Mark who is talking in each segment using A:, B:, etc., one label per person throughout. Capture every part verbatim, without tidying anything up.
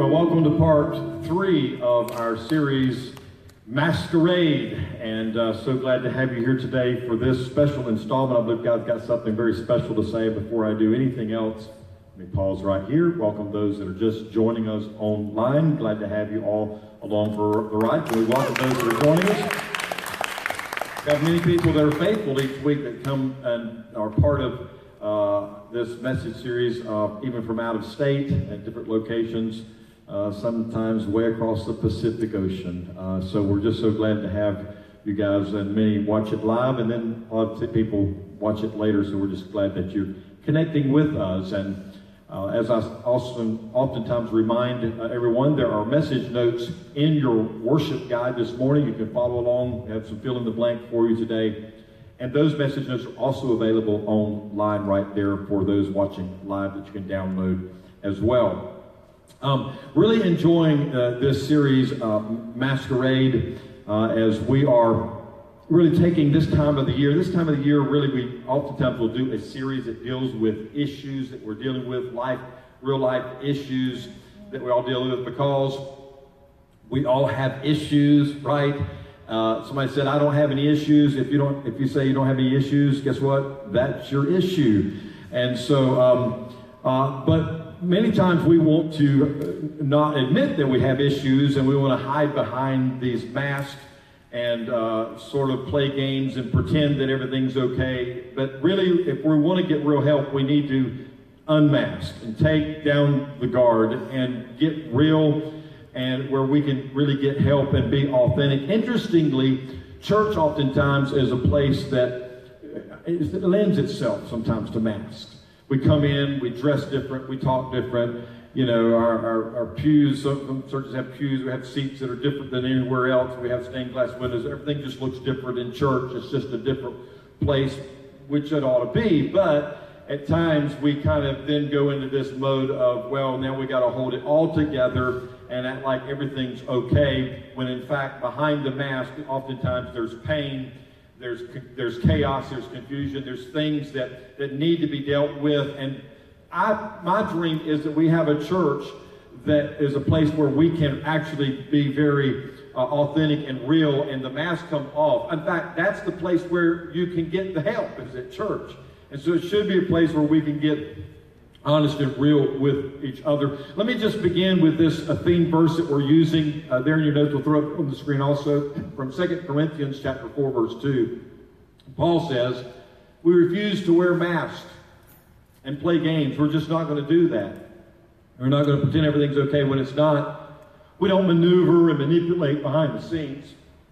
A: Well, welcome to part three of our series, Masquerade. And uh, so glad to have you here today for this special installment. I believe God's got something very special to say. Before I do anything else, let me pause right here. Welcome those that are just joining us online. Glad to have you all along for the ride. And we welcome those that are joining us. We have many people that are faithful each week that come and are part of uh, this message series, uh, even from out of state at different locations, uh, sometimes way across the Pacific Ocean. Uh, so we're just so glad to have you guys, and many watch it live, and then a lot of people watch it later. So we're just glad that you're connecting with us. And uh, as I also oftentimes remind uh, everyone, there are message notes in your worship guide this morning. You can follow along. We have some fill in the blank for you today. And those message notes are also available online right there for those watching live that you can download as well. Um, really enjoying uh, this series, uh, Masquerade, uh, as we are really taking this time of the year. This time of the year, really, we oftentimes will do a series that deals with issues that we're dealing with, life, real life issues that we're all dealing with, because we all have issues, right? Uh, somebody said, I don't have any issues. If you don't, if you say you don't have any issues, guess what? That's your issue. And so, um, uh, but many times we want to not admit that we have issues, and we want to hide behind these masks and uh, sort of play games and pretend that everything's okay. But really, if we want to get real help, we need to unmask and take down the guard and get real, and where we can really get help and be authentic. Interestingly, church oftentimes is a place that it lends itself sometimes to masks. We come in, we dress different, we talk different. You know, our, our, our pews, some churches have pews, we have seats that are different than anywhere else. We have stained glass windows. Everything just looks different in church. It's just a different place, which it ought to be. But at times we kind of then go into this mode of, well, now we got to hold it all together and act like everything's okay, when in fact behind the mask oftentimes there's pain, there's there's chaos, there's confusion, there's things that, that need to be dealt with. And I, my dream is that we have a church that is a place where we can actually be very uh, authentic and real, and the mask come off. In fact, that's the place where you can get the help, is at church. And so it should be a place where we can get honest and real with each other. Let me just begin with this a theme verse that we're using uh, there in your notes. We'll throw it on the screen also, from Second Corinthians chapter four, verse two. Paul says, we refuse to wear masks and play games. We're just not going to do that. We're not going to pretend everything's okay when it's not. We don't maneuver and manipulate behind the scenes.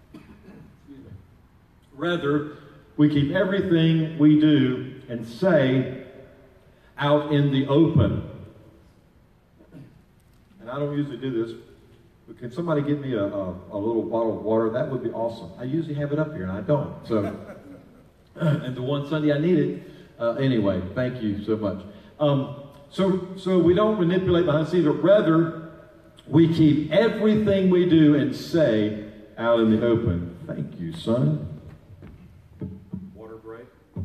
A: Rather, we keep everything we do and say out in the open. And I don't usually do this, but can somebody give me a, a, a little bottle of water? That would be awesome. I usually have it up here, and I don't. So, and the one Sunday I need it. Uh, anyway, thank you so much. Um, so, so we don't manipulate behind the scenes, but rather we keep everything we do and say out in the open. Thank you, son. Water break.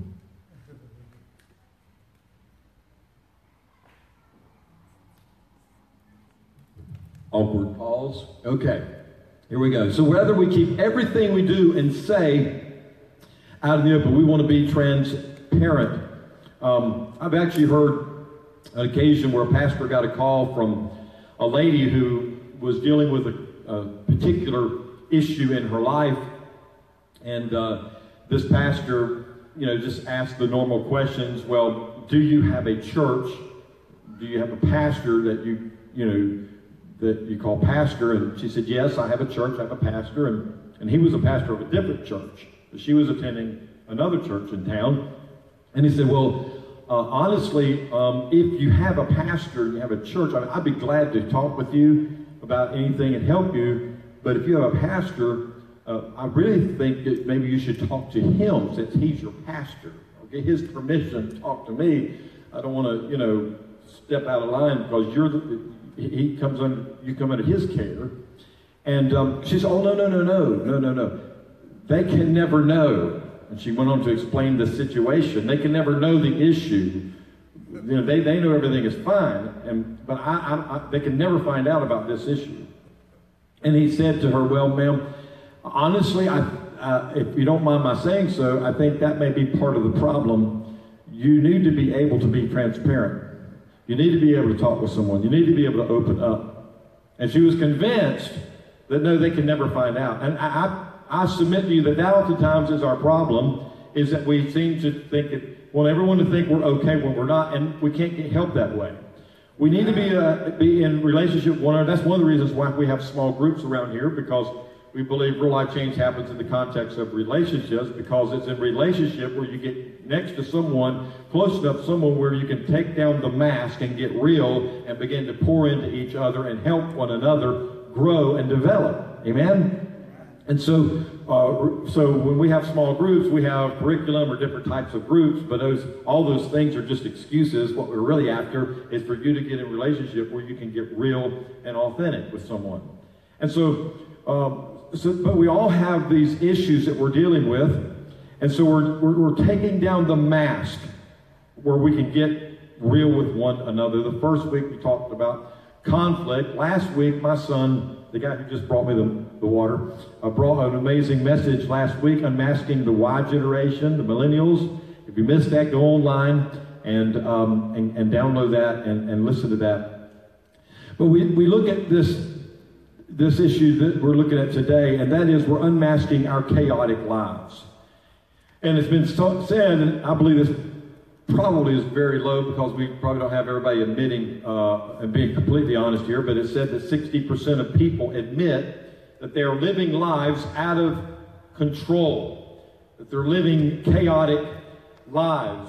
A: Awkward pause. Okay, here we go. So whether we keep everything we do and say out in the open, we want to be transparent. Um, I've actually heard an occasion where a pastor got a call from a lady who was dealing with a, a particular issue in her life, and uh, this pastor, you know, just asked the normal questions. Well, do you have a church? Do you have a pastor that you, you know, that you call pastor? And she said, yes, I have a church, I have a pastor. And, and he was a pastor of a different church. But she was attending another church in town. And he said, well, uh, honestly, um, if you have a pastor and you have a church, I mean, I'd be glad to talk with you about anything and help you. But if you have a pastor, uh, I really think that maybe you should talk to him, since he's your pastor. I'll get his permission to talk to me. I don't want to, you know, step out of line, because you're the, he comes under, you come under his care. And um, she said, oh, no, no, no, no, no, no, no. They can never know. And she went on to explain the situation. They can never know the issue You know, they, they know everything is fine, and but I, I, I, they can never find out about this issue. And he said to her, well, ma'am, honestly, I, uh, if you don't mind my saying so, I think that may be part of the problem. You need to be able to be transparent. You need to be able to talk with someone. You need to be able to open up. And she was convinced that, no, they can never find out. And I, I, I submit to you that that oftentimes is our problem, is that we seem to think, it, want everyone to think we're okay when we're not, and we can't get help that way. We need to be, uh, be in relationship with one another. That's one of the reasons why we have small groups around here, because we believe real life change happens in the context of relationships, because it's in relationship where you get next to someone, close enough to someone where you can take down the mask and get real and begin to pour into each other and help one another grow and develop. Amen? And so, uh, so when we have small groups, we have curriculum or different types of groups, but those, all those things are just excuses. What we're really after is for you to get in a relationship where you can get real and authentic with someone. And so, um, so but we all have these issues that we're dealing with, and so we're, we're, we're taking down the mask where we can get real with one another. The first week we talked about conflict. Last week, my son, the guy who just brought me the, the water, uh, brought an amazing message last week, unmasking the Y generation, the millennials. If you missed that, go online and um, and, and download that and, and listen to that. But we, we look at this, this issue that we're looking at today, and that is we're unmasking our chaotic lives. And it's been so, said, and I believe this probably is very low because we probably don't have everybody admitting uh, and being completely honest here, but it said that sixty percent of people admit that they are living lives out of control, that they're living chaotic lives.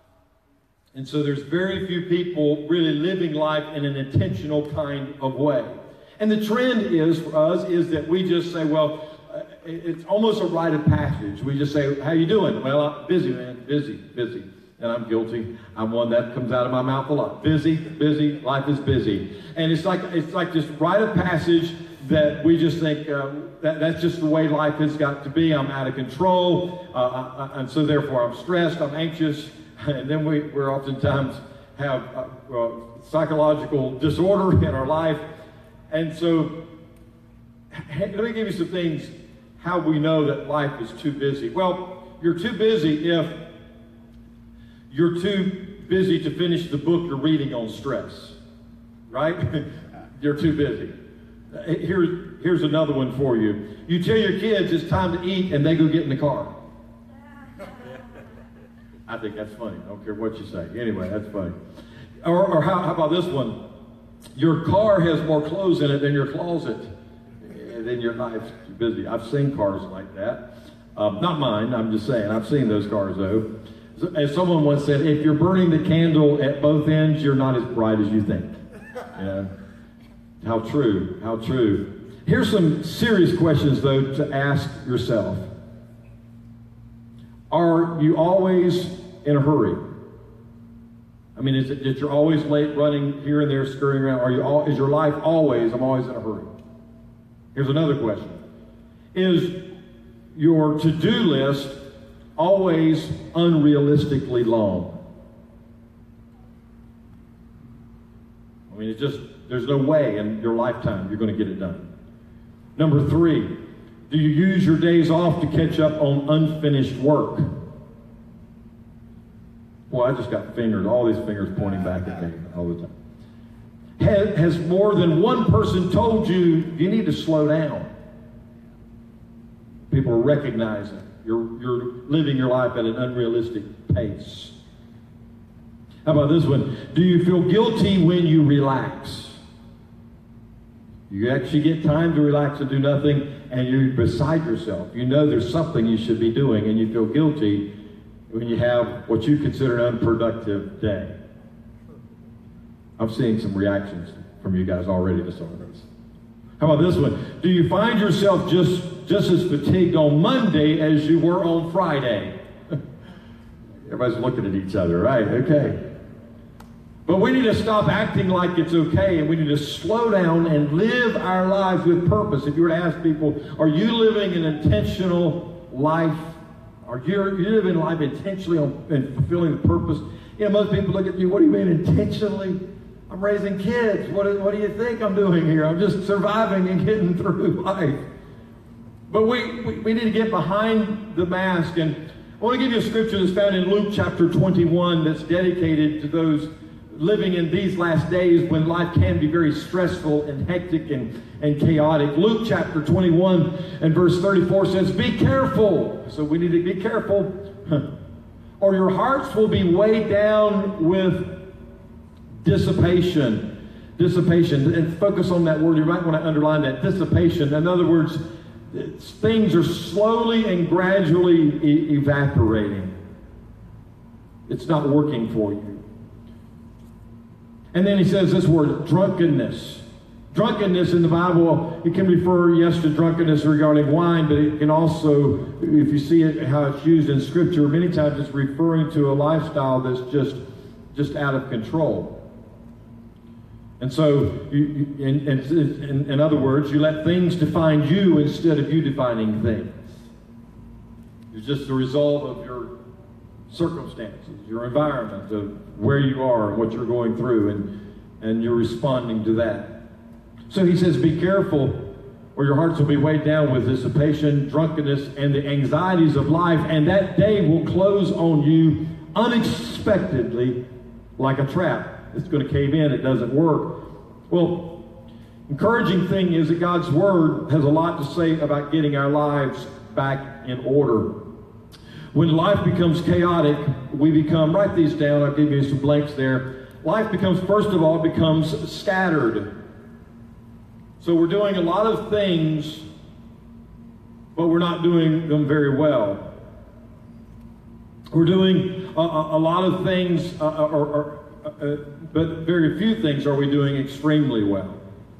A: And so there's very few people really living life in an intentional kind of way. And the trend is for us is that we just say, well, uh, it's almost a rite of passage. We just say, how you doing? Well, I'm busy, man, busy, busy. And I'm guilty. I'm one that comes out of my mouth a lot. Busy, busy, life is busy. And it's like it's like this rite of passage that we just think uh, that that's just the way life has got to be. I'm out of control, uh, I, I, and so therefore I'm stressed, I'm anxious, and then we we're oftentimes have uh, uh, psychological disorder in our life. And so, let me give you some things how we know that life is too busy. Well, you're too busy if you're too busy to finish the book you're reading on stress, right? You're too busy. Here's, here's another one for you. You tell your kids it's time to eat and they go get in the car. I think that's funny. I don't care what you say. Anyway, that's funny. Or, or how, how about this one? Your car has more clothes in it than your closet. And then your life's too busy. I've seen cars like that. Um, not mine, I'm just saying. I've seen those cars though. As someone once said, if you're burning the candle at both ends, you're not as bright as you think. Yeah. How true, how true. Here's some serious questions, though, to ask yourself. Are you always in a hurry? I mean, is it that you're always late, running here and there, scurrying around? Are you all, is your life always, I'm always in a hurry? Here's another question. Is your to-do list always unrealistically long? I mean, it just, there's no way in your lifetime you're going to get it done. Number three, do you use your days off to catch up on unfinished work? Boy, I just got fingers, all these fingers pointing back at me all the time. Has, has more than one person told you you need to slow down? People are recognizing You're, you're living your life at an unrealistic pace. How about this one? Do you feel guilty when you relax? You actually get time to relax and do nothing, and you're beside yourself. You know there's something you should be doing, and you feel guilty when you have what you consider an unproductive day. I'm seeing some reactions from you guys already to some of this. How about this one? Do you find yourself just, just as fatigued on Monday as you were on Friday? Everybody's looking at each other, right? Okay. But we need to stop acting like it's okay, and we need to slow down and live our lives with purpose. If you were to ask people, are you living an intentional life? Are you, are you living life intentionally on, and fulfilling the purpose You know, most people look at you, what do you mean intentionally? I'm raising kids. What do, what do you think I'm doing here? I'm just surviving and getting through life. But we, we, we need to get behind the mask. And I want to give you a scripture that's found in Luke chapter twenty-one that's dedicated to those living in these last days when life can be very stressful and hectic and, and chaotic. Luke chapter twenty-one and verse thirty-four says, be careful. So we need to be careful, or your hearts will be weighed down with dissipation. Dissipation. And focus on that word. You might want to underline that. Dissipation. In other words, things are slowly and gradually e- evaporating. It's not working for you. And then he says this word, drunkenness. Drunkenness in the Bible, it can refer, yes, to drunkenness regarding wine, but it can also, if you see it, how it's used in Scripture, many times it's referring to a lifestyle that's just, just out of control. And so, you, you, in, in, in other words, you let things define you instead of you defining things. It's just the result of your circumstances, your environment, of where you are and what you're going through, and, and you're responding to that. So he says, be careful, or your hearts will be weighed down with dissipation, drunkenness, and the anxieties of life, and that day will close on you unexpectedly like a trap. It's going to cave in. It doesn't work. Well, encouraging thing is that God's Word has a lot to say about getting our lives back in order. When life becomes chaotic, we become, write these down, I'll give you some blanks there. Life becomes, first of all, becomes scattered. So we're doing a lot of things, but we're not doing them very well. We're doing a, a, a lot of things, uh, or, or uh, but very few things are we doing extremely well.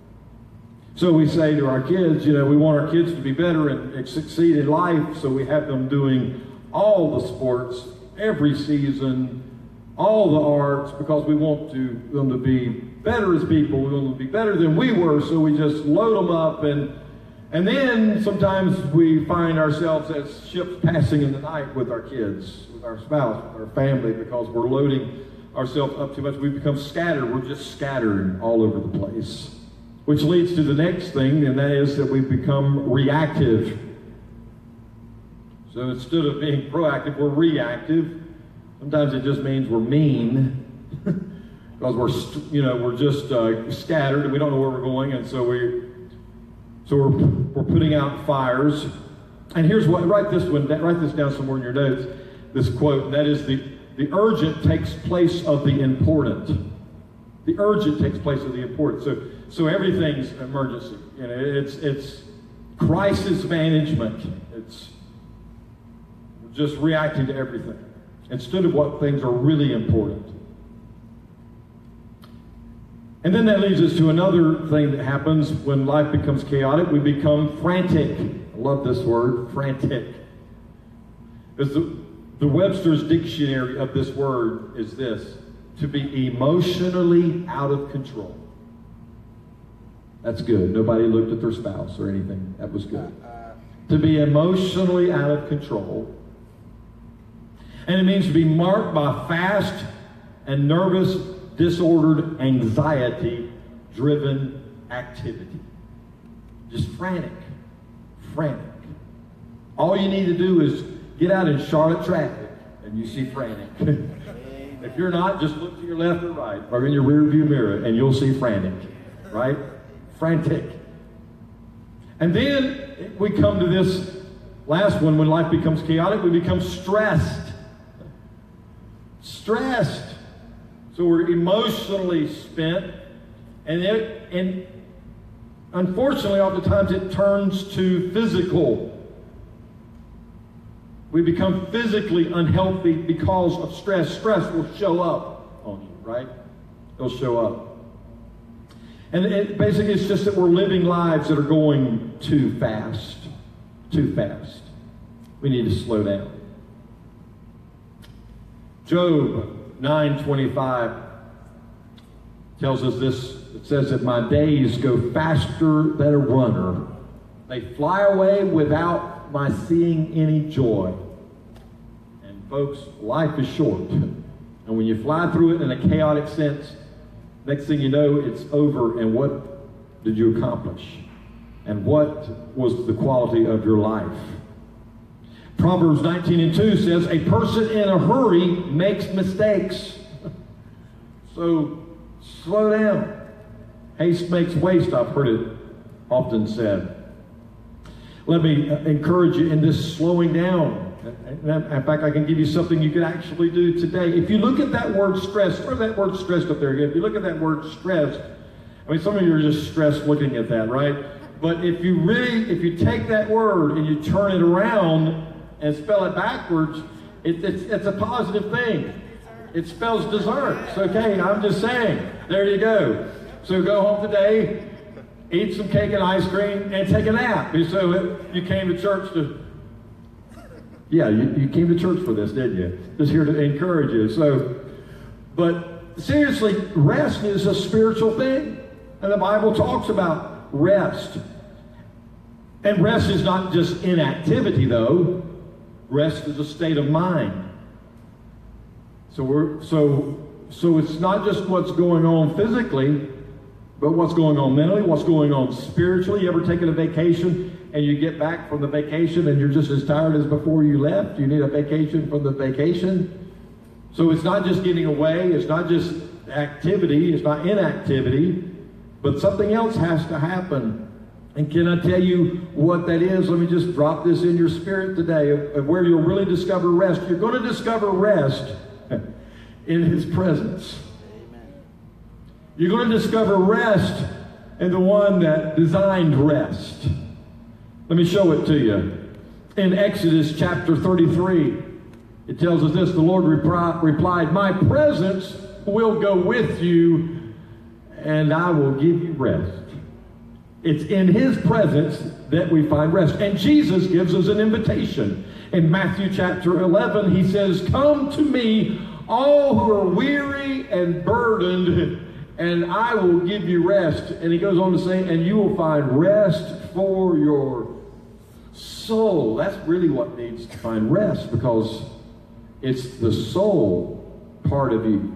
A: So we say to our kids, you know, we want our kids to be better and, and succeed in life, so we have them doing all the sports, every season, all the arts, because we want to, them to be better as people. We want them to be better than we were, so we just load them up. And, and then sometimes we find ourselves as ships passing in the night with our kids, with our spouse, with our family, because we're loading ourselves up too much. We become scattered. We're just scattered all over the place. Which leads to the next thing, and that is that we become reactive. So instead of being proactive, we're reactive. Sometimes it just means we're mean, because we're, you know, we're just uh, scattered and we don't know where we're going, and so we, so we're we're putting out fires. And here's what, write this one, write this down somewhere in your notes. This quote, and that is the the urgent takes place of the important. The urgent takes place of the important. So so everything's emergency. You know, it's it's crisis management. It's just reacting to everything instead of what things are really important. And then that leads us to another thing that happens when life becomes chaotic. We become frantic. I love this word, frantic. Because the, the Webster's dictionary of this word is this: to be emotionally out of control. That's good. Nobody looked at their spouse or anything. That was good. To be emotionally out of control. And it means to be marked by fast and nervous, disordered, anxiety-driven activity. Just frantic. Frantic. All you need to do is get out in Charlotte traffic and you see frantic. If you're not, just look to your left or right or in your rear view mirror and you'll see frantic. Right? Frantic. And then we come to this last one. When life becomes chaotic, we become stressed. Stressed. So we're emotionally spent, and it, and unfortunately, oftentimes it turns to physical. We become physically unhealthy because of stress. Stress will show up on you, right? It'll show up. And it, basically, it's just that we're living lives that are going too fast. Too fast. We need to slow down. Job nine twenty-five tells us this. It says that my days go faster than a runner. They fly away without my seeing any joy. And folks, life is short. And when you fly through it in a chaotic sense, next thing you know, it's over. And what did you accomplish? And what was the quality of your life? Proverbs nineteen and two says, a person in a hurry makes mistakes. So slow down. Haste makes waste, I've heard it often said. Let me encourage you in this slowing down. In fact, I can give you something you can actually do today. If you look at that word stress, throw that word stressed up there again. If you look at that word stressed, I mean, some of you are just stressed looking at that, right? But if you really, if you take that word and you turn it around and spell it backwards, it, it's, it's a positive thing. It spells desserts, okay? I'm just saying. There you go. So go home today, eat some cake and ice cream, and take a nap. So it, you came to church to... Yeah, you, you came to church for this, didn't you? Just here to encourage you. So, but seriously, rest is a spiritual thing. And the Bible talks about rest. And rest is not just inactivity, though. Rest is a state of mind. So we're so so it's not just what's going on physically, but what's going on mentally, what's going on spiritually. You ever taken a vacation and you get back from the vacation and you're just as tired as before you left? You need a vacation from the vacation. So it's not just getting away, it's not just activity, it's not inactivity, but something else has to happen. And can I tell you what that is? Let me just drop this in your spirit today of, of where you'll really discover rest. You're going to discover rest in His presence. You're going to discover rest in the one that designed rest. Let me show it to you. In Exodus chapter thirty-three, it tells us this: the Lord repri- replied, my presence will go with you, and I will give you rest. It's in His presence that we find rest. And Jesus gives us an invitation. In Matthew chapter eleven, He says, come to me, all who are weary and burdened, and I will give you rest. And He goes on to say, and you will find rest for your soul. That's really what needs to find rest, because it's the soul part of you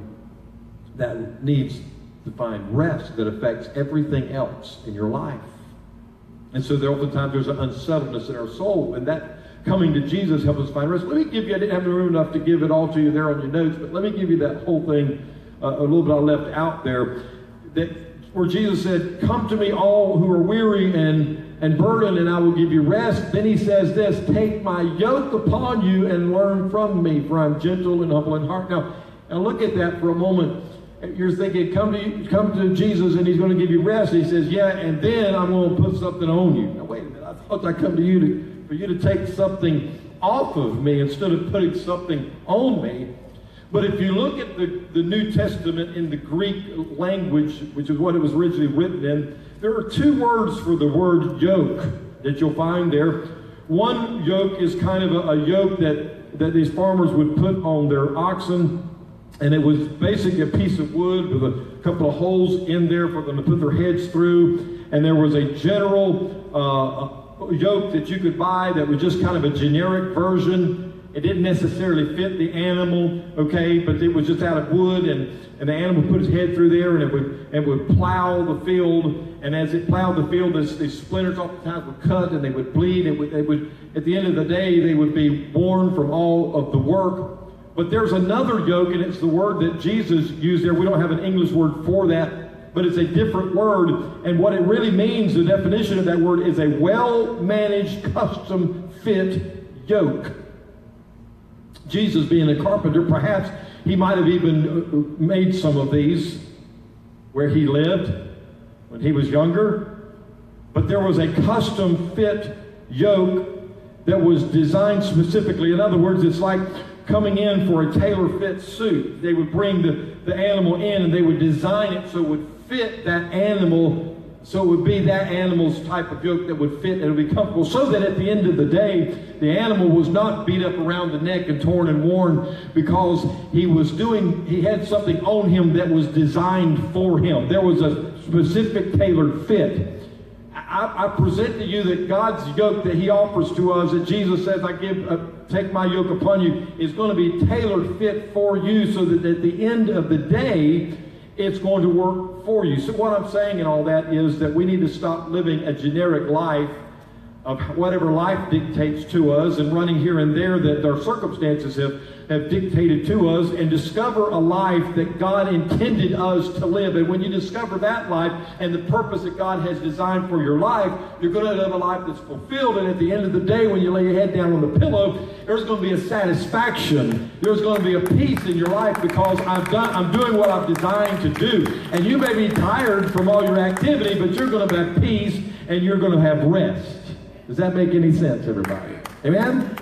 A: that needs to find rest that affects everything else in your life. And so there oftentimes there's an unsettledness in our soul, and that coming to Jesus helps us find rest. Let me give you, I didn't have room enough to give it all to you there on your notes, but let me give you that whole thing, uh, a little bit I left out there, that where Jesus said, come to me all who are weary and, and burdened, and I will give you rest. Then He says this, take my yoke upon you and learn from me, for I'm gentle and humble in heart. Now, now look at that for a moment. You're thinking, come to come to Jesus and He's going to give you rest. He says, yeah, and then I'm going to put something on you. Now, wait a minute. I thought I come to you to, for you to take something off of me instead of putting something on me. But if you look at the, the New Testament in the Greek language, which is what it was originally written in, there are two words for the word yoke that you'll find there. One yoke is kind of a, a yoke that, that these farmers would put on their oxen. And it was basically a piece of wood with a couple of holes in there for them to put their heads through. And there was a general uh, yoke that you could buy that was just kind of a generic version. It didn't necessarily fit the animal, okay, but it was just out of wood, and, and the animal put his head through there, and it would it would plow the field. And as it plowed the field, this, these splinters oftentimes would cut, and they would bleed. It would, they would, at the end of the day, they would be worn from all of the work. But there's another yoke, and it's the word that Jesus used there. We don't have an English word for that, but it's a different word. And what it really means, the definition of that word, is a well-managed, custom-fit yoke. Jesus, being a carpenter, perhaps He might have even made some of these where He lived when He was younger. But there was a custom-fit yoke that was designed specifically. In other words, it's like coming in for a tailor-fit suit. They would bring the, the animal in, and they would design it so it would fit that animal, so it would be that animal's type of yoke that would fit and it would be comfortable, so that at the end of the day, the animal was not beat up around the neck and torn and worn, because he was doing, he had something on him that was designed for him. There was a specific tailored fit. I, I present to you that God's yoke that he offers to us, that Jesus says, I give, uh, take my yoke upon you, is going to be tailored fit for you so that at the end of the day, it's going to work for you. So what I'm saying in all that is that we need to stop living a generic life of whatever life dictates to us and running here and there that our circumstances have, have dictated to us, and discover a life that God intended us to live. And when you discover that life and the purpose that God has designed for your life, you're going to live a life that's fulfilled. And at the end of the day, when you lay your head down on the pillow, there's going to be a satisfaction. There's going to be a peace in your life because I've done, I'm doing what I've designed to do. And you may be tired from all your activity, but you're going to have peace and you're going to have rest. Does that make any sense, everybody? Amen?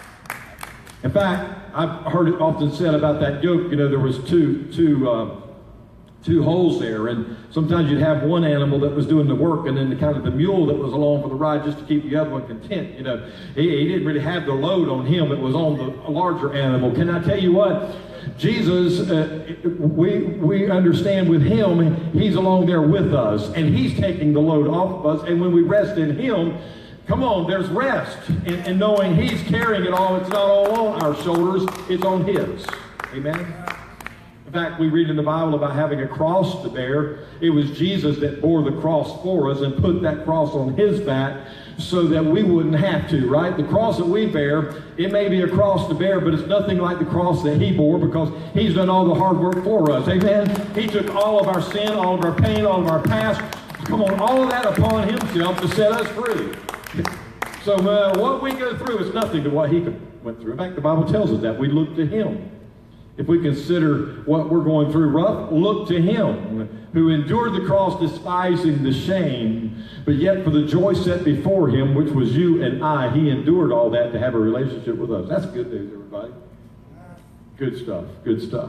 A: In fact, I've heard it often said about that yoke, you know, there was two, two, uh, two holes there, and sometimes you'd have one animal that was doing the work, and then the kind of the mule that was along for the ride just to keep the other one content. You know, he, he didn't really have the load on him. It was on the larger animal. Can I tell you what? Jesus, uh, we, we understand with him, he's along there with us, and he's taking the load off of us, and when we rest in him, come on, there's rest in, in knowing he's carrying it all. It's not all on our shoulders, it's on his. Amen? In fact, we read in the Bible about having a cross to bear. It was Jesus that bore the cross for us and put that cross on his back so that we wouldn't have to, right? The cross that we bear, it may be a cross to bear, but it's nothing like the cross that he bore because he's done all the hard work for us. Amen? He took all of our sin, all of our pain, all of our past, come on, all of that upon himself to set us free. So uh, what we go through is nothing to what he went through. In fact, the Bible tells us that. We look to him. If we consider what we're going through rough, look to him who endured the cross, despising the shame, but yet for the joy set before him, which was you and I, he endured all that to have a relationship with us. That's good news, everybody. Good stuff. Good stuff.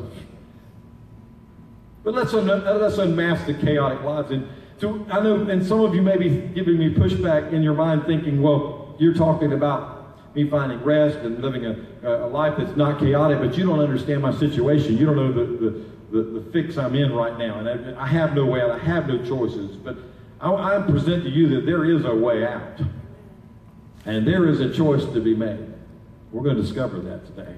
A: But let's, un let's unmask the chaotic lives. And so I know, and some of you may be giving me pushback in your mind thinking, well, you're talking about me finding rest and living a, a life that's not chaotic, but you don't understand my situation. You don't know the, the, the, the fix I'm in right now. And I, I have no way out. I have no choices. But I, I present to you that there is a way out. And there is a choice to be made. We're going to discover that today.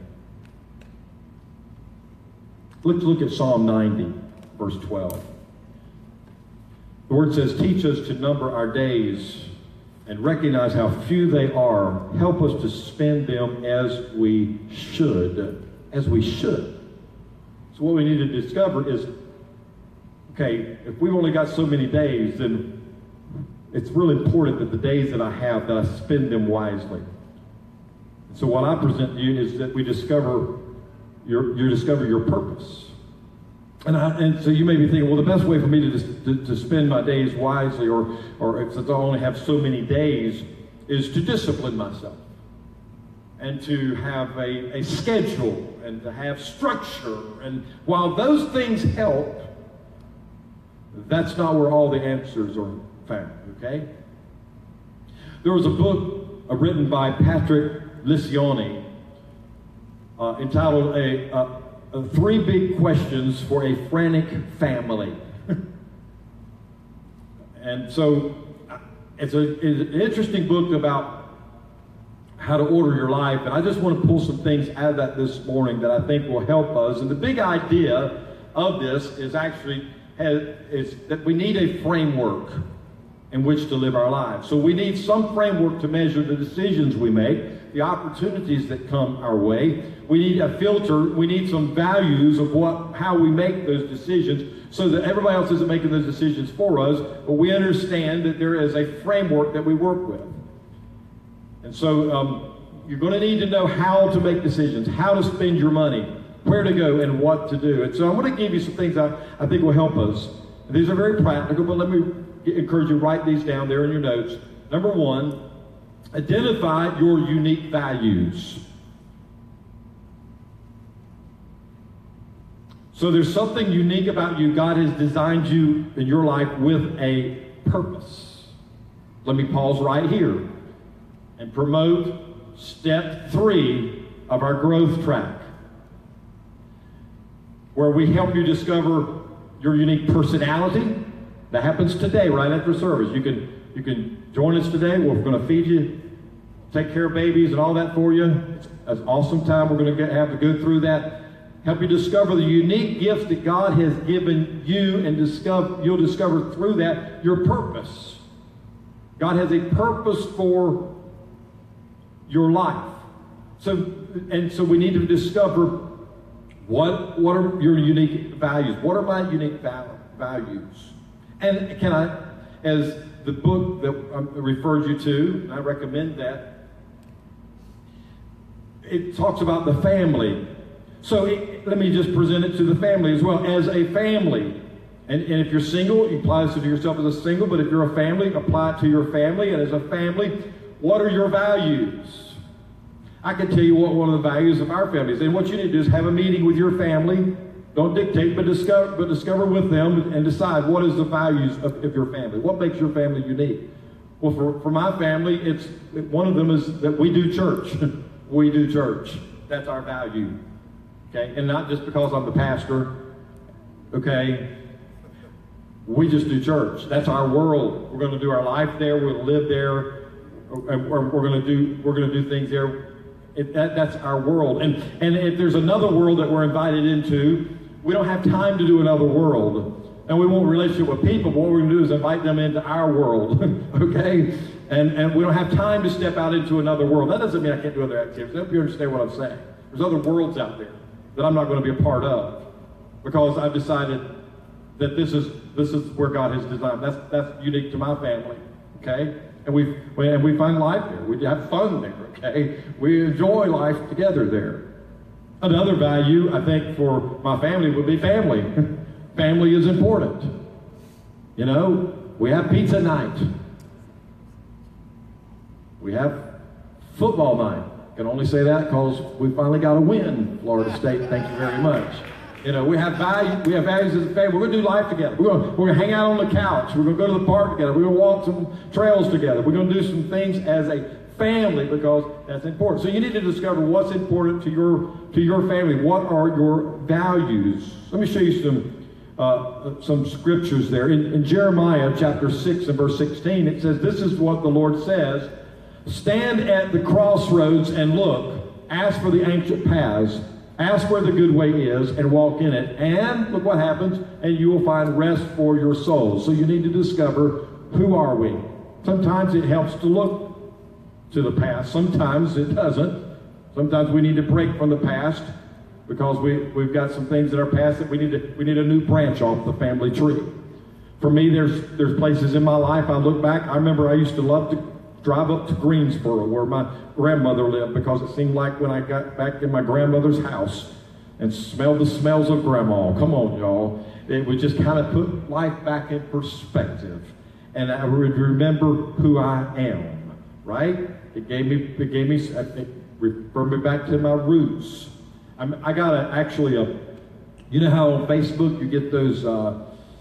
A: Let's look at Psalm ninety, verse twelve. The word says, teach us to number our days and recognize how few they are. Help us to spend them as we should. As we should. So what we need to discover is, okay, if we've only got so many days, then it's really important that the days that I have, that I spend them wisely. So what I present to you is that we discover your, you discover your purpose. And, I, and so you may be thinking, well, the best way for me to, to, to spend my days wisely, or, or since I only have so many days, is to discipline myself and to have a, a schedule and to have structure. And while those things help, that's not where all the answers are found, okay? There was a book uh, written by Patrick Lencioni uh, entitled a... Uh, Uh, three big questions for a frantic family. And so it's, a, it's an interesting book about how to order your life. And I just want to pull some things out of that this morning that I think will help us. And the big idea of this is actually has, is that we need a framework in which to live our lives. So we need some framework to measure the decisions we make, the opportunities that come our way. We need a filter. We need some values of what, how we make those decisions so that everybody else isn't making those decisions for us, but we understand that there is a framework that we work with. And so um, you're going to need to know how to make decisions, how to spend your money, where to go, and what to do. And so I'm going to give you some things I, I think will help us. And these are very practical, but let me encourage you to write these down there in your notes. Number one, identify your unique values. So there's something unique about you. God has designed you in your life with a purpose. Let me pause right here and promote step three of our growth track, where we help you discover your unique personality. That happens today, right after service. You can you can join us today. We're going to feed you, take care of babies and all that for you. It's an awesome time. We're going to get, have to go through that. Help you discover the unique gifts that God has given you, and discover, you'll discover through that your purpose. God has a purpose for your life. So, and so we need to discover what, what are your unique values? What are my unique val values? And can I, as the book that I referred you to, and I recommend that, it talks about the family. So it, let me just present it to the family as well. As a family, and, and if you're single, you apply this to yourself as a single, but if you're a family, apply it to your family. And as a family, what are your values? I can tell you what one of the values of our family is. And what you need to do is have a meeting with your family. Don't dictate, but discover, but discover with them and decide what is the values of, of your family. What makes your family unique? Well, for, for my family, it's one of them is that we do church. We do church. That's our value. Okay? And not just because I'm the pastor. Okay? We just do church. That's our world. We're going to do our life there. We're going to live there. We're, we're going to do we're going to do things there. It, that, that's our world. And and if there's another world that we're invited into, we don't have time to do another world. And we want a relationship with people, but what we're going to do is invite them into our world. Okay? And and we don't have time to step out into another world. That doesn't mean I can't do other activities. I hope you understand what I'm saying. There's other worlds out there that I'm not going to be a part of, because I've decided that this is this is where God has designed. That's that's unique to my family. Okay? And we and we find life there. We have fun there. Okay? We enjoy life together there. Another value, I think, for my family would be family. Family is important. You know, we have pizza night. We have football night. I can only say that because we finally got a win, Florida State. Thank you very much. You know, we have value. We have values as a family. We're going to do life together. We're going to, we're going to hang out on the couch. We're going to go to the park together. We're going to walk some trails together. We're going to do some things as a family, because that's important. So you need to discover what's important to your to your family. What are your values? Let me show you some uh, some scriptures there. In, in Jeremiah chapter six and verse sixteen, it says, "This is what the Lord says: Stand at the crossroads and look. Ask for the ancient paths. Ask where the good way is and walk in it. And look what happens, and you will find rest for your souls." So you need to discover, who are we? Sometimes it helps to look to the past. Sometimes it doesn't. Sometimes we need to break from the past because we, we've got some things in our past that we need to, we need a new branch off the family tree. For me, there's, there's places in my life I look back. I remember I used to love to drive up to Greensboro where my grandmother lived, because it seemed like when I got back in my grandmother's house and smelled the smells of grandma, come on y'all, it would just kind of put life back in perspective. And I would remember who I am, right? It gave me, it gave me, it referred me back to my roots. I'm, I got a, actually a, you know how on Facebook you get those, uh,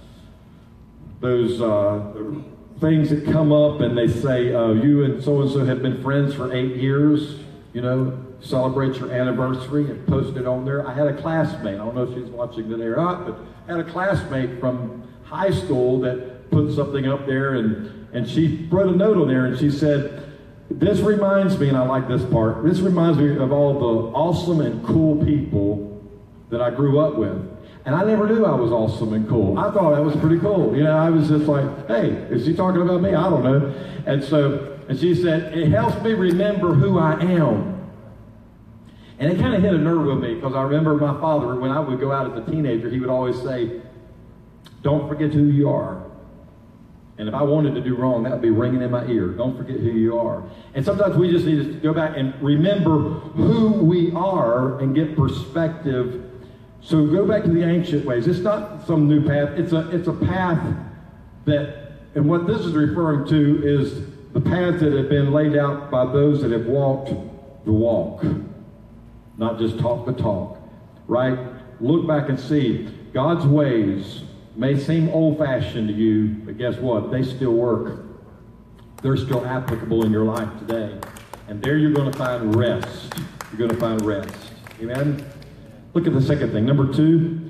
A: those uh, things that come up and they say, uh, you and so-and-so have been friends for eight years, you know, celebrate your anniversary and post it on there. I had a classmate, I don't know if she's watching today or not, but I had a classmate from high school that put something up there, and, and she wrote a note on there, and she said, "This reminds me," and I like this part, "this reminds me of all the awesome and cool people that I grew up with." And I never knew I was awesome and cool. I thought that was pretty cool. You know, I was just like, hey, is she talking about me? I don't know. And so, and she said, "It helps me remember who I am." And it kind of hit a nerve with me, because I remember my father, when I would go out as a teenager, he would always say, "Don't forget who you are." And if I wanted to do wrong, that would be ringing in my ear. Don't forget who you are. And sometimes we just need to go back and remember who we are and get perspective. So go back to the ancient ways. It's not some new path. It's a, it's a path that, and what this is referring to is the paths that have been laid out by those that have walked the walk, not just talk the talk, right? Look back and see God's ways may seem old-fashioned to you, but guess what? They still work. They're still applicable in your life today. And there you're going to find rest. You're going to find rest. Amen? Look at the second thing. Number two,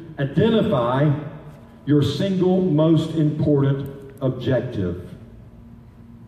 A: identify your single most important objective.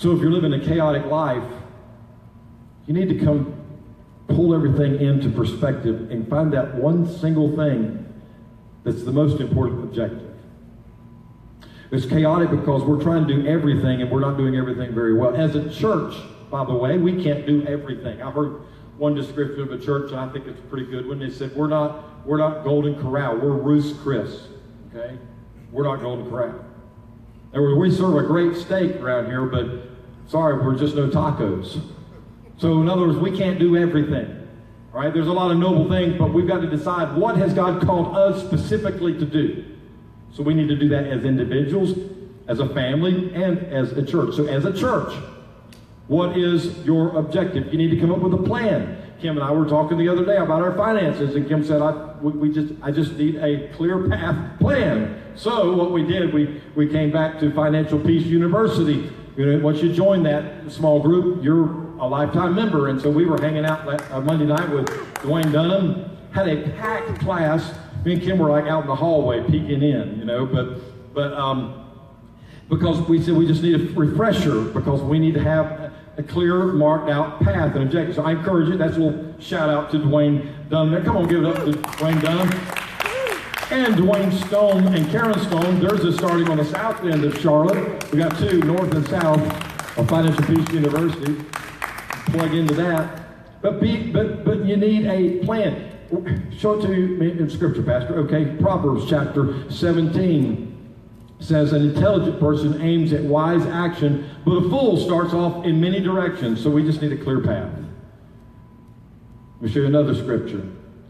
A: So if you're living a chaotic life, you need to come pull everything into perspective and find that one single thing that's the most important objective. It's chaotic because we're trying to do everything and we're not doing everything very well. As a church, by the way, we can't do everything. I've heard one description of a church, and I think it's a pretty good one. They said, we're not, we're not Golden Corral, we're Ruth's Chris, okay? We're not Golden Corral. And we serve a great steak around here, but sorry, we're just no tacos. So in other words, we can't do everything, right? There's a lot of noble things, but we've got to decide what has God called us specifically to do. So we need to do that as individuals, as a family, and as a church. So as a church, what is your objective? You need to come up with a plan. Kim and I were talking the other day about our finances, and Kim said, I, we, we just, I just need a clear path plan. So what we did, we, we came back to Financial Peace University. You know, once you join that small group, you're a lifetime member. And so we were hanging out that, uh, Monday night with Dwayne Dunham, had a packed class. Me and Kim were like out in the hallway peeking in, you know, but, but um, because we said we just need a refresher because we need to have a, a clear, marked out path and objective. So I encourage you, that's a little shout out to Dwayne Dunham. Come on, give it up to Dwayne Dunham. And Dwayne Stone and Karen Stone. Theirs is starting on the south end of Charlotte. We got two, north and south of Financial Peace University. Plug into that. But be, but but you need a plan. Show it to me in Scripture, Pastor. Okay, Proverbs chapter seventeen says, an intelligent person aims at wise action, but a fool starts off in many directions. So we just need a clear path. Let me show you another scripture.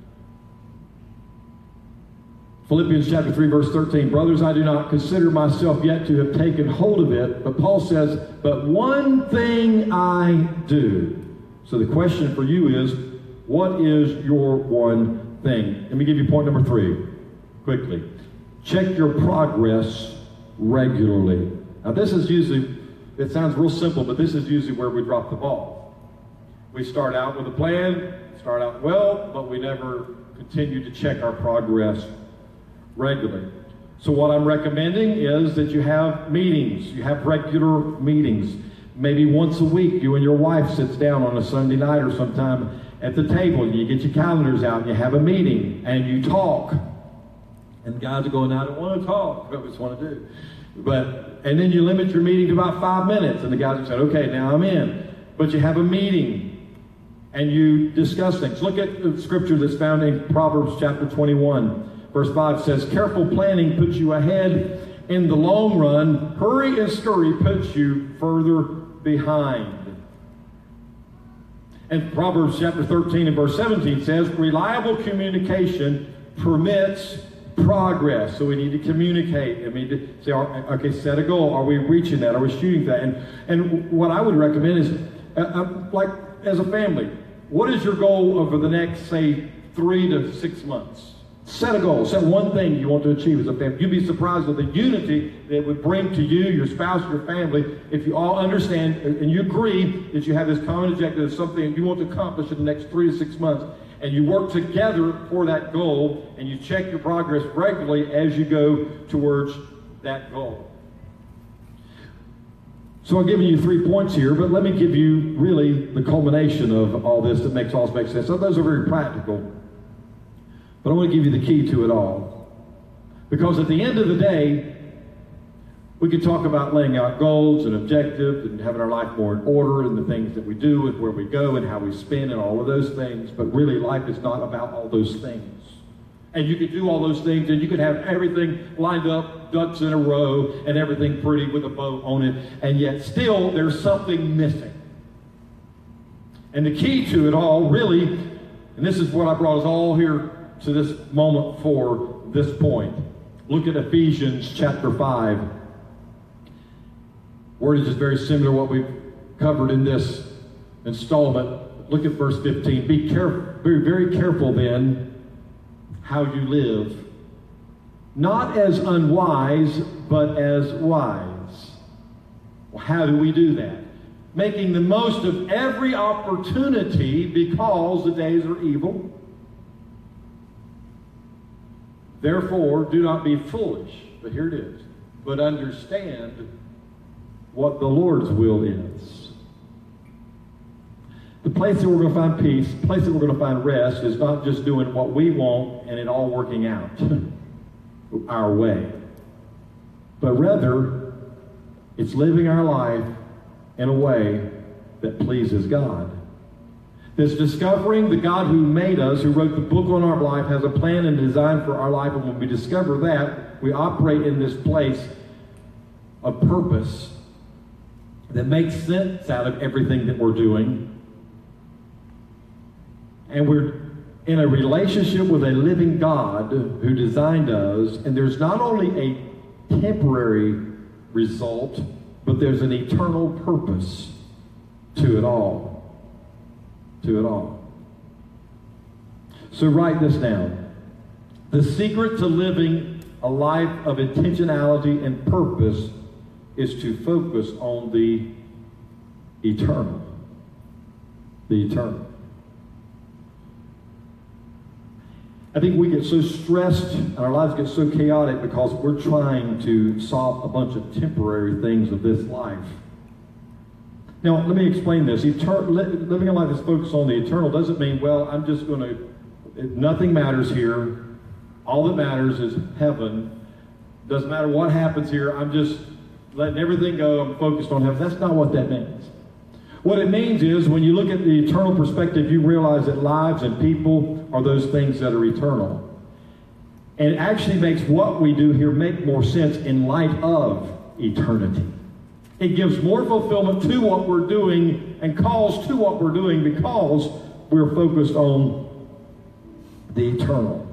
A: Philippians chapter three, verse thirteen. Brothers, I do not consider myself yet to have taken hold of it, but Paul says, but one thing I do. So the question for you is, what is your one thing? Let me give you point number three, quickly. Check your progress regularly. Now this is usually, it sounds real simple, but this is usually where we drop the ball. We start out with a plan, start out well, but we never continue to check our progress regularly. So what I'm recommending is that you have meetings, you have regular meetings. Maybe once a week, you and your wife sits down on a Sunday night or sometime at the table, and you get your calendars out, and you have a meeting, and you talk. And guys are going, I don't want to talk, I just want to do. But, and then you limit your meeting to about five minutes, and the guys have said, okay, now I'm in. But you have a meeting, and you discuss things. Look at the scripture that's found in Proverbs chapter twenty-one, verse five says, careful planning puts you ahead in the long run. Hurry and scurry puts you further behind. And Proverbs chapter thirteen and verse seventeen says, reliable communication permits progress. So we need to communicate. I mean, to say, okay, set a goal. Are we reaching that? Are we shooting that? And, and what I would recommend is, uh, uh, like as a family, what is your goal over the next, say, three to six months? Set a goal. Set one thing you want to achieve as a family. You'd be surprised with the unity that it would bring to you, your spouse, your family, if you all understand and you agree that you have this common objective of something you want to accomplish in the next three to six months, and you work together for that goal, and you check your progress regularly as you go towards that goal. So I've given you three points here, but let me give you really the culmination of all this that makes all this make sense. So those are very practical. But I want to give you the key to it all. Because at the end of the day, we could talk about laying out goals and objectives and having our life more in order and the things that we do and where we go and how we spend and all of those things. But really, life is not about all those things. And you could do all those things and you could have everything lined up, ducks in a row, and everything pretty with a bow on it. And yet still, there's something missing. And the key to it all, really, and this is what I brought us all here to this moment for this point. Look at Ephesians chapter five. Word is just very similar to what we've covered in this installment. Look at verse fifteen. Be careful, be very careful then how you live, not as unwise, but as wise. Well, how do we do that? Making the most of every opportunity because the days are evil. Therefore, do not be foolish, but here it is, but understand what the Lord's will is. The place that we're going to find peace, the place that we're going to find rest, is not just doing what we want and it all working out our way. But rather, it's living our life in a way that pleases God. It's discovering the God who made us, who wrote the book on our life, has a plan and design for our life, and when we discover that, we operate in this place of purpose that makes sense out of everything that we're doing. And we're in a relationship with a living God who designed us, and there's not only a temporary result, but there's an eternal purpose to it all. To it all. So write this down. The secret to living a life of intentionality and purpose is to focus on the eternal. The eternal. I think we get so stressed and our lives get so chaotic because we're trying to solve a bunch of temporary things of this life. Now, let me explain this. Eter- living a life that's focused on the eternal doesn't mean, well, I'm just going to, nothing matters here. All that matters is heaven. Doesn't matter what happens here. I'm just letting everything go. I'm focused on heaven. That's not what that means. What it means is when you look at the eternal perspective, you realize that lives and people are those things that are eternal. And it actually makes what we do here make more sense in light of eternity. It gives more fulfillment to what we're doing and calls to what we're doing because we're focused on the eternal.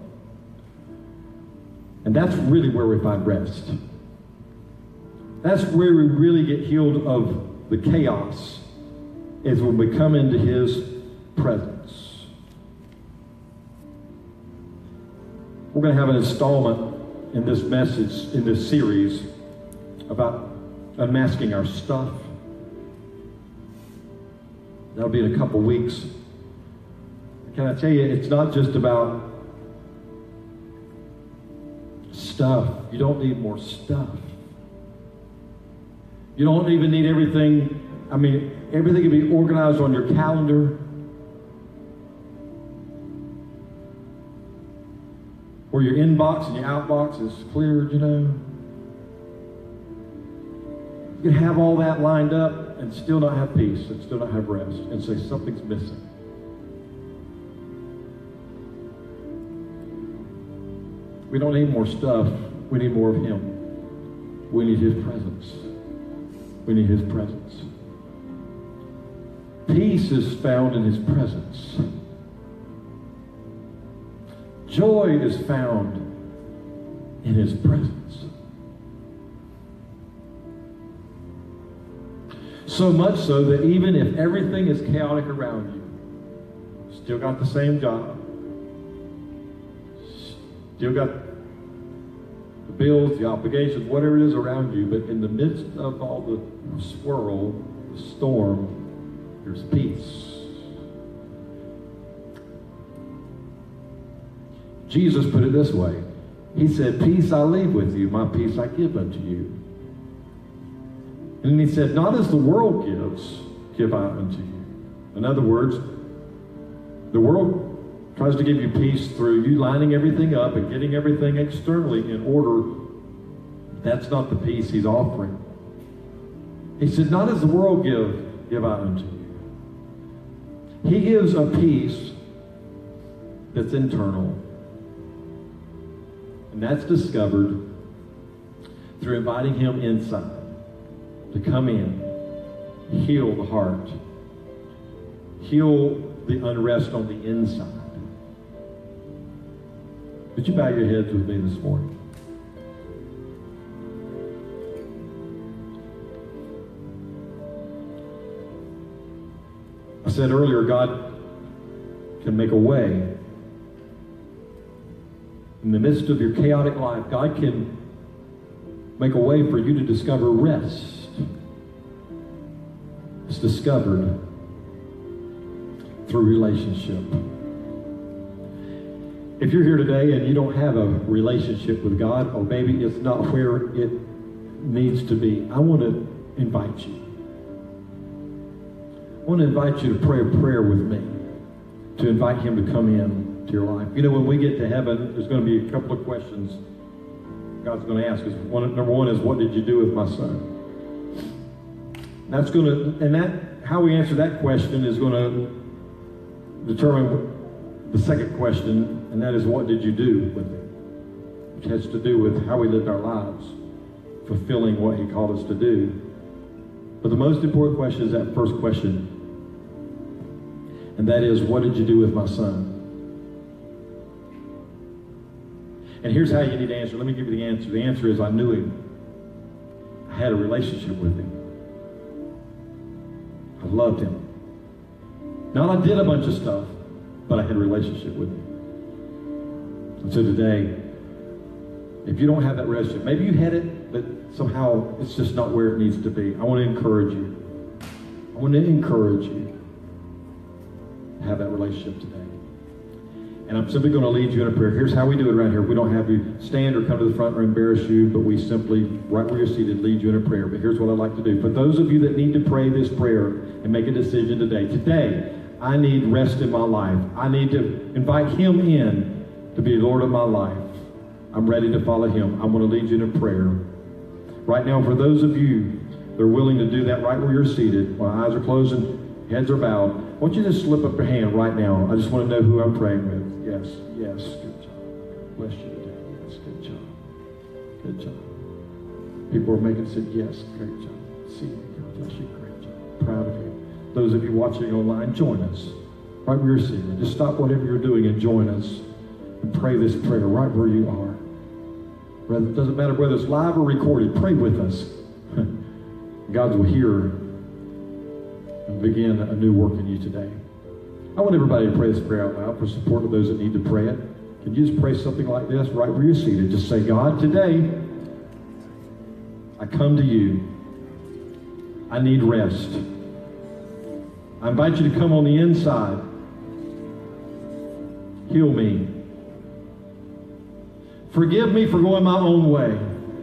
A: And that's really where we find rest. That's where we really get healed of the chaos, is when we come into His presence. We're going to have an installment in this message, in this series, about unmasking our stuff. That'll be in a couple weeks. Can I tell you, it's not just about stuff. You don't need more stuff. You don't even need everything. I mean, everything can be organized on your calendar. Where your inbox and your outbox is cleared, you know. You can have all that lined up and still not have peace and still not have rest and say something's missing. We don't need more stuff. We need more of Him. We need His presence. We need His presence. Peace is found in His presence. Joy is found in His presence. So much so that even if everything is chaotic around you, still got the same job, still got the bills, the obligations, whatever it is around you, but in the midst of all the swirl, the storm, there's peace. Jesus put it this way. He said, peace I leave with you, my peace I give unto you. And He said, not as the world gives, give I unto you. In other words, the world tries to give you peace through you lining everything up and getting everything externally in order. That's not the peace He's offering. He said, not as the world give, give I unto you. He gives a peace that's internal. And that's discovered through inviting Him inside to come in, heal the heart, heal the unrest on the inside. Would you bow your heads with me this morning? I said earlier, God can make a way. In the midst of your chaotic life, God can make a way for you to discover rest. It's discovered through relationship. If you're here today and you don't have a relationship with God, or maybe it's not where it needs to be, I want to invite you. I want to invite you to pray a prayer with me, to invite him to come in to your life. You know, when we get to heaven, there's going to be a couple of questions God's going to ask us. One, number one is, what did you do with my son? That's going to, and that, how we answer that question is going to determine the second question, and that is, what did you do with him? Which has to do with how we lived our lives, fulfilling what he called us to do. But the most important question is that first question, and that is, what did you do with my son? And here's how you need to answer. Let me give you the answer. The answer is, I knew him. I had a relationship with him. I loved him. Not I did a bunch of stuff, but I had a relationship with him. And so today, if you don't have that relationship, maybe you had it, but somehow it's just not where it needs to be. I want to encourage you. I want to encourage you to have that relationship today. And I'm simply going to lead you in a prayer. Here's how we do it around here. We don't have you stand or come to the front or embarrass you, but we simply, right where you're seated, lead you in a prayer. But here's what I'd like to do. For those of you that need to pray this prayer and make a decision today, today, I need rest in my life. I need to invite him in to be Lord of my life. I'm ready to follow him. I'm going to lead you in a prayer. Right now, for those of you that are willing to do that right where you're seated, while eyes are closed and heads are bowed, I want you to slip up your hand right now. I just want to know who I'm praying with. Yes, yes, good job. Bless you today. Yes, good job. Good job. People are making say, yes, great job. See you. God bless you. Great job. Proud of you. Those of you watching online, join us. Right where you're seated. Just stop whatever you're doing and join us. And pray this prayer right where you are. It doesn't matter whether it's live or recorded. Pray with us. God will hear and begin a new work in you today. I want everybody to pray this prayer out loud for support of those that need to pray it. Can you just pray something like this right where you're seated? Just say, God, today I come to you. I need rest. I invite you to come on the inside. Heal me. Forgive me for going my own way.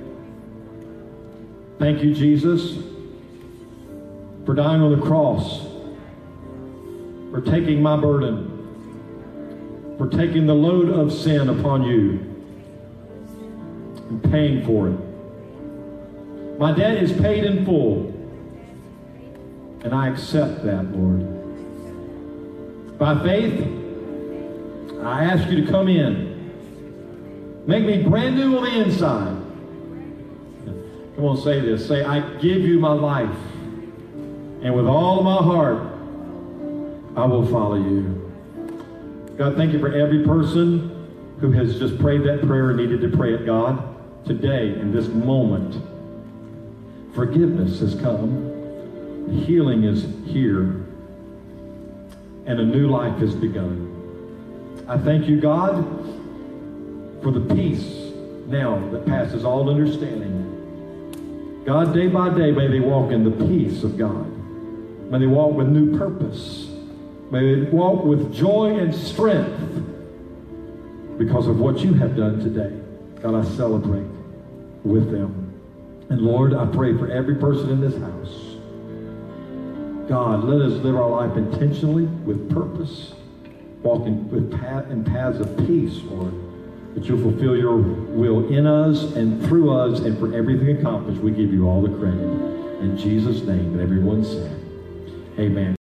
A: Thank you, Jesus, for dying on the cross, for taking my burden, for taking the load of sin upon you and paying for it. My debt is paid in full, and I accept that, Lord. By faith, I ask you to come in. Make me brand new on the inside. Come on, say this. Say, I give you my life, and with all of my heart, I will follow you. God, thank you for every person who has just prayed that prayer and needed to pray it, God. Today, in this moment, forgiveness has come. Healing is here. And a new life has begun. I thank you, God, for the peace now that passes all understanding. God, day by day, may they walk in the peace of God. May they walk with new purpose. May they walk with joy and strength because of what you have done today. God, I celebrate with them. And Lord, I pray for every person in this house. God, let us live our life intentionally with purpose, walking with path in paths of peace, Lord, that you'll fulfill your will in us and through us, and for everything accomplished, we give you all the credit. In Jesus' name, and everyone said, amen.